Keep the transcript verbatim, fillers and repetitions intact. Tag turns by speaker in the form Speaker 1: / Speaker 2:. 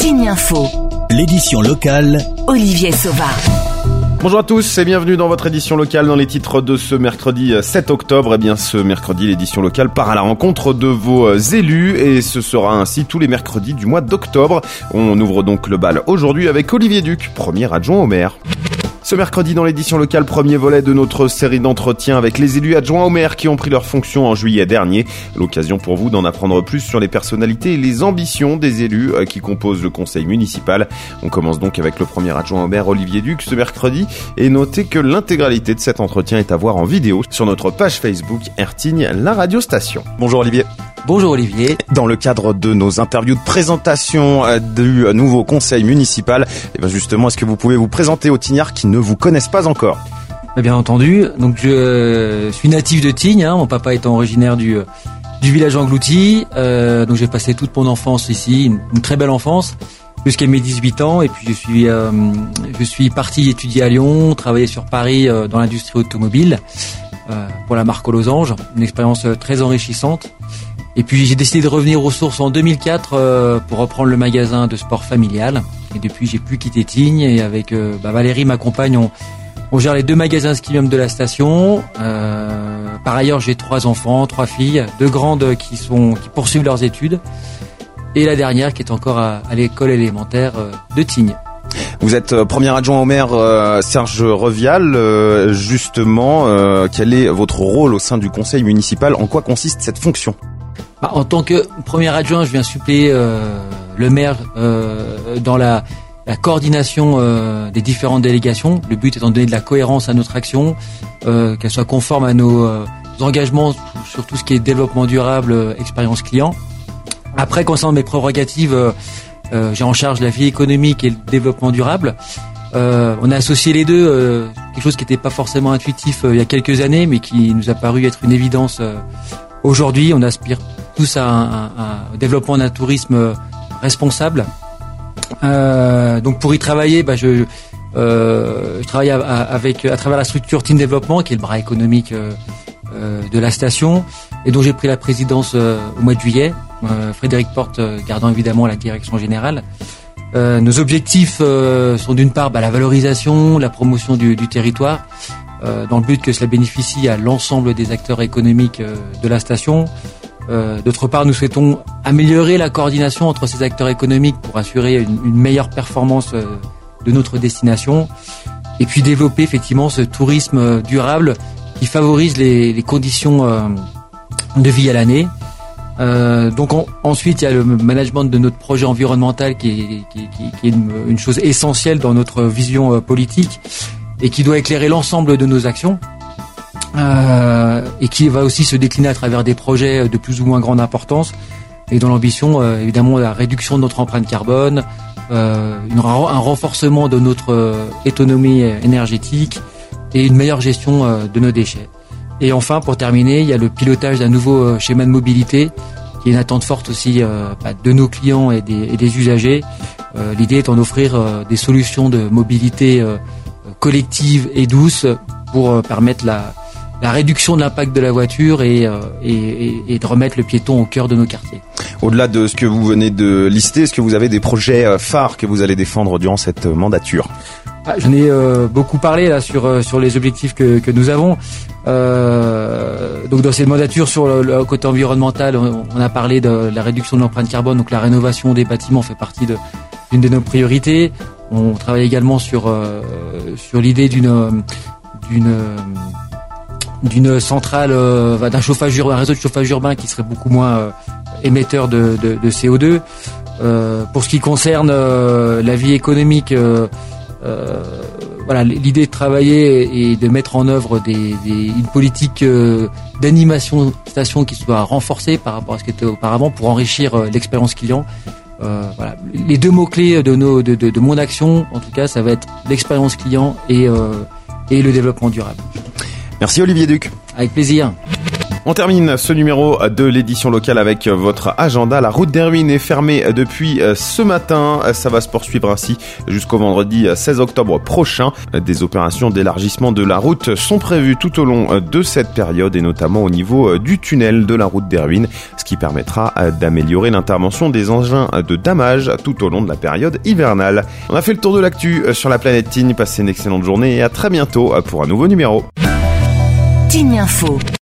Speaker 1: Tignes Info.
Speaker 2: L'édition locale.
Speaker 1: Olivier Sauva.
Speaker 3: Bonjour à tous et bienvenue dans votre édition locale. Dans les titres de ce mercredi sept octobre, eh bien ce mercredi l'édition locale part à la rencontre de vos élus et ce sera ainsi tous les mercredis du mois d'octobre. On ouvre donc le bal aujourd'hui avec Olivier Duc, premier adjoint au maire. Ce mercredi dans l'édition locale, premier volet de notre série d'entretiens avec les élus adjoints au maire qui ont pris leurs fonctions en juillet dernier. L'occasion pour vous d'en apprendre plus sur les personnalités et les ambitions des élus qui composent le conseil municipal. On commence donc avec le premier adjoint au maire Olivier Duc ce mercredi et notez que l'intégralité de cet entretien est à voir en vidéo sur notre page Facebook Ertigne, la radio station. Bonjour Olivier.
Speaker 4: Bonjour Olivier.
Speaker 3: Dans le cadre de nos interviews de présentation du nouveau conseil municipal, et bien justement, est-ce que vous pouvez vous présenter aux Tignards qui ne vous connaissent pas encore ?
Speaker 4: Bien entendu. Donc je suis natif de Tignes, hein, mon papa étant originaire du du village englouti. Euh, donc j'ai passé toute mon enfance ici, une, une très belle enfance, jusqu'à mes dix-huit ans. Et puis je suis euh, je suis parti étudier à Lyon, travailler sur Paris euh, dans l'industrie automobile euh, pour la marque aux losanges, une expérience très enrichissante. Et puis j'ai décidé de revenir aux sources en deux mille quatre euh, pour reprendre le magasin de sport familial. Et depuis j'ai plus quitté Tignes et avec euh, bah, Valérie, ma compagne, on, on gère les deux magasins Skimium de la station. Euh, par ailleurs j'ai trois enfants, trois filles, deux grandes qui sont qui poursuivent leurs études et la dernière qui est encore à, à l'école élémentaire euh, de Tignes.
Speaker 3: Vous êtes euh, premier adjoint au maire euh, Serge Revial. Euh, justement, euh, quel est votre rôle au sein du conseil municipal ? En quoi consiste cette fonction ?
Speaker 4: Bah, en tant que premier adjoint, je viens suppléer euh, le maire euh, dans la, la coordination euh, des différentes délégations. Le but étant de donner de la cohérence à notre action, euh, qu'elle soit conforme à nos euh, engagements sur tout ce qui est développement durable, euh, expérience client. Après, concernant mes prérogatives, euh, euh, j'ai en charge la vie économique et le développement durable. Euh, on a associé les deux, euh, quelque chose qui n'était pas forcément intuitif euh, il y a quelques années, mais qui nous a paru être une évidence euh, aujourd'hui. On aspire tous à un, un, un développement d'un tourisme responsable. Euh, donc pour y travailler, bah je, euh, je travaille à, à, avec à travers la structure Team Développement, qui est le bras économique euh, euh, de la station, et dont j'ai pris la présidence euh, au mois de juillet. Euh, Frédéric Porte euh, gardant évidemment la direction générale. Euh, nos objectifs euh, sont d'une part bah, la valorisation, la promotion du, du territoire, euh, dans le but que cela bénéficie à l'ensemble des acteurs économiques euh, de la station. Euh, d'autre part, nous souhaitons améliorer la coordination entre ces acteurs économiques pour assurer une, une meilleure performance euh, de notre destination. Et puis développer effectivement ce tourisme durable qui favorise les, les conditions euh, de vie à l'année. Euh, donc on, ensuite, il y a le management de notre projet environnemental qui est, qui, qui, qui est une, une chose essentielle dans notre vision euh, politique et qui doit éclairer l'ensemble de nos actions. Euh, et qui va aussi se décliner à travers des projets de plus ou moins grande importance et dont l'ambition, euh, évidemment, la réduction de notre empreinte carbone, euh, une, un renforcement de notre euh, autonomie énergétique et une meilleure gestion euh, de nos déchets. Et enfin, pour terminer, il y a le pilotage d'un nouveau euh, schéma de mobilité qui est une attente forte aussi euh, bah, de nos clients et des, et des usagers. Euh, l'idée étant d'offrir euh, des solutions de mobilité euh, collective et douce pour euh, permettre la la réduction de l'impact de la voiture et, euh, et, et de remettre le piéton au cœur de nos quartiers.
Speaker 3: Au-delà de ce que vous venez de lister, est-ce que vous avez des projets phares que vous allez défendre durant cette mandature ?
Speaker 4: Ah, j'en ai euh, beaucoup parlé là sur euh, sur les objectifs que que nous avons. Euh, donc dans cette mandature sur le, le côté environnemental, on, on a parlé de la réduction de l'empreinte carbone. Donc la rénovation des bâtiments fait partie de d'une de nos priorités. On travaille également sur euh, sur l'idée d'une d'une d'une centrale, euh, d'un chauffage urbain, un réseau de chauffage urbain qui serait beaucoup moins euh, émetteur de, de, de C O deux. Euh, pour ce qui concerne euh, la vie économique, euh, euh, voilà, l'idée de travailler et de mettre en œuvre des, des, une politique euh, d'animation station qui soit renforcée par rapport à ce qui était auparavant pour enrichir euh, l'expérience client. Euh, voilà, les deux mots clés de nos de, de, de mon action, en tout cas, ça va être l'expérience client et euh, et le développement durable.
Speaker 3: Merci Olivier Duc.
Speaker 4: Avec plaisir.
Speaker 3: On termine ce numéro de l'édition locale avec votre agenda. La route d'Erwin est fermée depuis ce matin. Ça va se poursuivre ainsi jusqu'au vendredi seize octobre prochain. Des opérations d'élargissement de la route sont prévues tout au long de cette période et notamment au niveau du tunnel de la route d'Erwin, ce qui permettra d'améliorer l'intervention des engins de damage tout au long de la période hivernale. On a fait le tour de l'actu sur la planète Tignes. Passez une excellente journée et à très bientôt pour un nouveau numéro.
Speaker 1: Tignes Info.